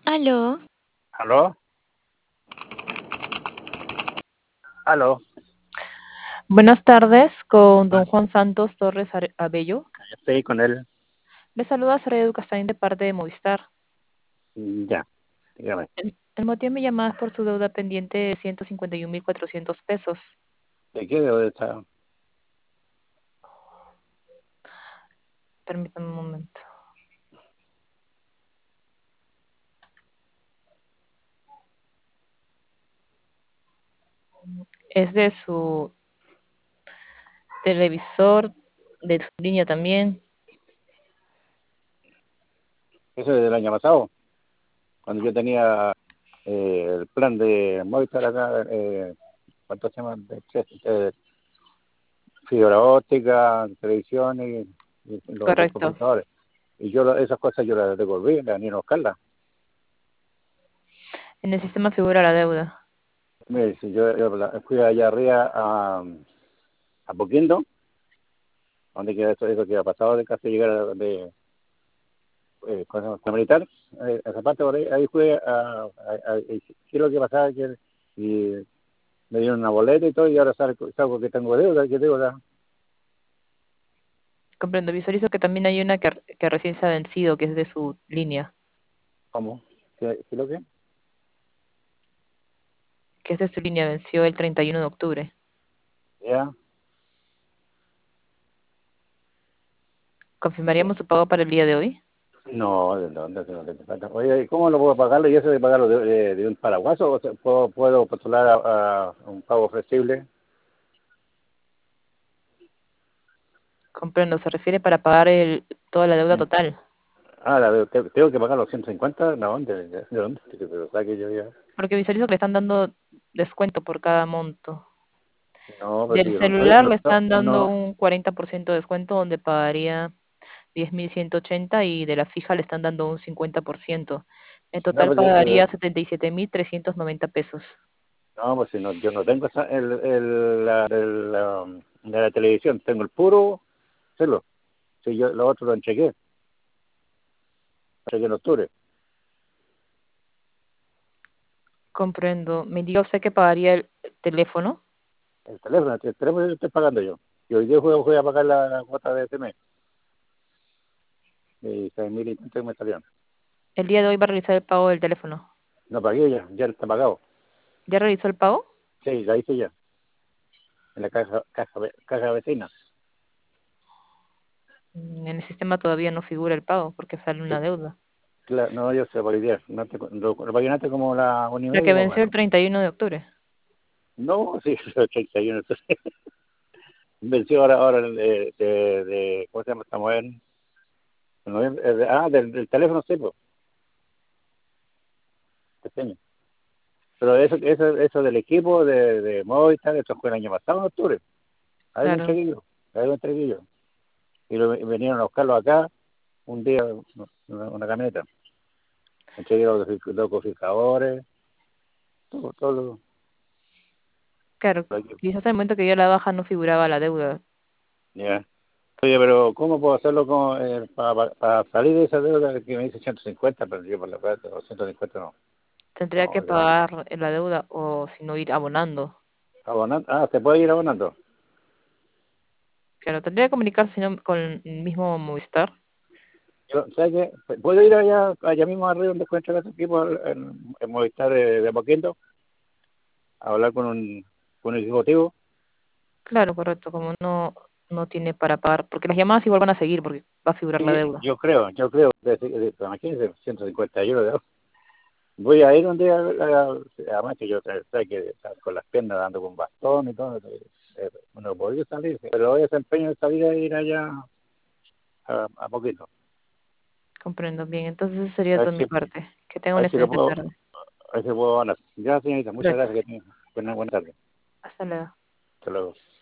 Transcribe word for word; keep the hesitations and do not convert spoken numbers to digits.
Aló, ¿Aló? ¿Aló? buenas tardes con Ah, don Juan Santos Torres Are- Abello. estoy con él. Le saluda Sara Educación de parte de Movistar. Mm, Ya, dígame. El, el motivo de mi llamada es por su deuda pendiente de ciento cincuenta y un mil cuatrocientos pesos. ¿De qué debo de estar? Permítame un momento. Es de su televisor, de su línea también. Eso es del año pasado, cuando yo tenía eh, el plan de Movistar acá, eh, ¿cuánto se llama? De, de- de fibra óptica, televisión y, y los dos Correcto. computadores. Y yo lo- esas cosas yo las devolví, las ni a buscarlas. En el sistema figura la deuda. Mire, si yo, yo la- fui allá arriba a, a Poquindo, donde queda eso, eso que ha pasado de casi llegar a- de, eh, con, con militar, eh, esa parte por ahí, ahí fue a, a, a- y sí, lo que pasaba que y me dieron una boleta y todo y ahora salgo, salgo que tengo deuda, que deuda, Comprendo. Visualizo que también hay una que, que recién se ha vencido, que es de su línea, ¿cómo? ¿Qué, qué lo que? que es de su línea, venció el treinta y uno de octubre. Ya, ya. ¿Confirmaríamos su pago para el día de hoy? No, ¿de dónde? ¿De dónde te falta? Oye, ¿y cómo lo puedo pagarlo? ¿Y eso de pagarlo de, de, de un paraguaso o sea, puedo, puedo postular a, a un pago flexible? Comprendo. Se refiere para pagar el, toda la deuda Mm. total. Ah, la de- te- tengo que pagar los ciento cincuenta, ¿no? ¿De, de, de dónde? Pero saque yo ya. Porque visualizo que le están dando descuento por cada monto. No, pues Del sí, no, no, celular no, le no, están dando no, un cuarenta por ciento de descuento donde pagaría diez mil ciento ochenta y de la fija le están dando un cincuenta por ciento. En no, total porque el, pagaría setenta y siete mil trescientos noventa pesos. no, pues si no, yo no tengo esa, el, el, la, el, la, de la televisión, tengo el puro celo. Si yo lo otro lo entregué, lo entregué en octubre. Comprendo. Me diga usted que pagaría el teléfono. El teléfono, el teléfono lo estoy pagando yo. Y hoy día voy, voy a pagar la, la cuota de este mes, de seis mil y tanto que me salieron. El día de hoy va a realizar el pago del teléfono. No pagué ya, ya está pagado. ¿Ya realizó el pago? Sí, la hice ya, en la caja, caja, ve- caja vecina. Mm, En el sistema todavía no figura el pago porque sale una Sí, deuda. claro, no, yo sé, por hoy día. No te, lo, lo pagué antes como la una y La media que más o venció el menos. treinta y uno de octubre. No, sí, ochenta y uno. Entonces, venció ahora, ahora de, de, de, ¿cómo se llama? Estamos en noviembre, eh, de- ah, del, del teléfono, sí, pues, pequeño. Pero eso, eso, eso del equipo de, de Movistar, eso fue el año pasado, en octubre. Ahí lo Claro. entregué yo, ahí lo entregué yo. Y lo, y vinieron a buscarlo acá un día, una, una camioneta. Entregué los, los cofijadores, todo, todo Claro. lo equipo. Quizás al momento que dio la baja no figuraba la deuda. Ya. Oye, pero ¿cómo puedo hacerlo para salir de esa deuda que me dice ciento cincuenta, pero yo por la plata, o ciento cincuenta no. Tendría No, que ya. pagar la deuda o si no ir abonando. Abonando, ah, se puede ir abonando. Claro, tendría que comunicarse sino con el mismo Movistar. Yo, ¿sabes qué? ¿Puedo ir allá, allá mismo arriba donde encuentra ese equipo en, en Movistar de, de Apoquindo a hablar con un, con un ejecutivo? Claro, correcto, como no, no tiene para pagar, porque las llamadas igual van a seguir porque va a figurar la Sí, deuda. yo creo, yo creo, que sí, sí, imagínense, ciento cincuenta euros. ¿No? Voy a ir un día, a, a- además que yo sé que con las piernas dando con bastón y todo, eh, eh, no podría salir, pero hoy desempeño de salir a ir allá a, a poquito. Comprendo bien, entonces eso sería A ver toda mi si, parte. Que tenga a una ver si lo excelente puedo, tarde. a ver si puedo ganar. Gracias, señorita, muchas Correcto. gracias, que tenga buena, buena tarde. Hasta luego. Hasta luego.